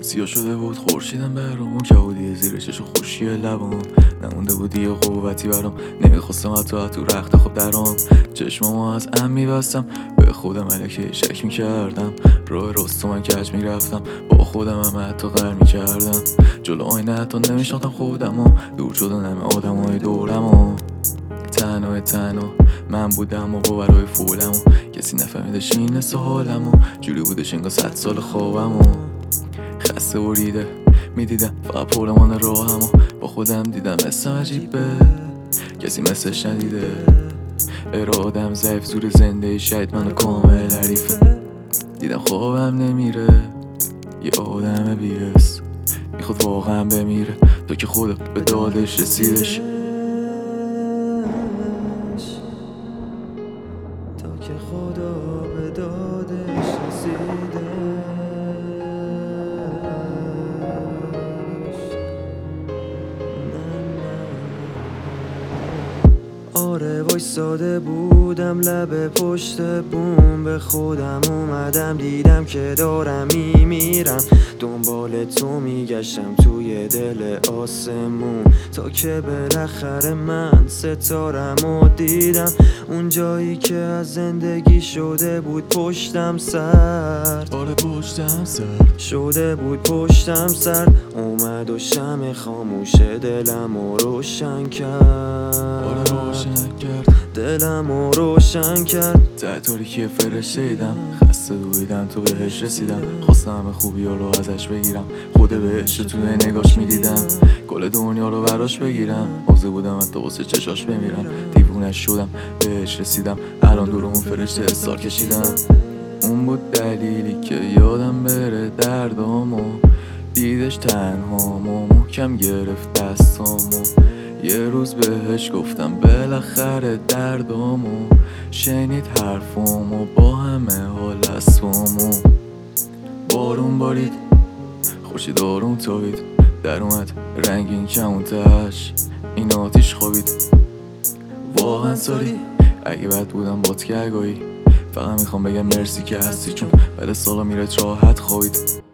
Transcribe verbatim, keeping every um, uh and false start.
سیاه شده بود خورشیدم برام، کبودی زیر چش خوشی لبام، نمونده بود یه قوتی برام، نمیخواستم حتی تو رخت خواب درام. چشمامو از ام میبستم، به خودم الکی شک میکردم، راه راست من کج میرفتم، با خودم هم حتی غر میکردم. جلو آینه حتی نمیشناختم خودمو، دور شدن همه آدمای دورمو. تنها تنها من بودم و باورای فولمو، کسی نفهمیدش این حس حالمو، جوری بودش انگار صد سال خوابمو. خسته و ریده میدیدم فقط پولمان راهمو، با خودم دیدم اسم عجیبه، کسی مثلش ندیده. ارادم ضعیف زور زنده شاید منو کامل حریفه، دیدم خوابم نمیره، یه آدم بی‌حس میخواد واقعا بمیره تا که خدا به دادش رسیدش. تا که خدا به دادش رسیدش. آره وایساده بودم لب پشت بوم، به خودم اومدم دیدم که دارم میمیرم، دنبال تو میگشتم توی دل آسمون، تا که بالاخره من ستارمو دیدم، اون جایی که از زندگی شده بود پشتم سرد. آره پشتم سرد شده بود پشتم سرد، اومد و شمع خاموش دلمو روشن کرد. آره روشن کرد دلمو روشن کرد. ته تاریکی فرشته دیدم، خسته دویدم تو بهش رسیدم، خواستم همه خوبی ها رو ازش بگیرم، خود بهش رو توی نگاش میدیدم، کل دنیا رو براش بگیرم، موزه بودم حتی واسه چشاش بمیرم، دیوونش شدم بهش رسیدم، الان دور اون فرشته استار کشیدم. اون بود دلیلی که یادم بره دردامو، دیدش تنهامو محکم گرفت دستامو، یه روز بهش گفتم بالاخره دردامو، شنید حرفامو با همه حال اسبامو. بارون بارید خورشید آروم تابید، در اومد رنگین کمونتش این آتیش خوابید. واقعا سالی اگه بد بودم بات که اگاهی، فقط میخوام بگم مرسی که هستی، چون بعد سالا میره راحت خوابید.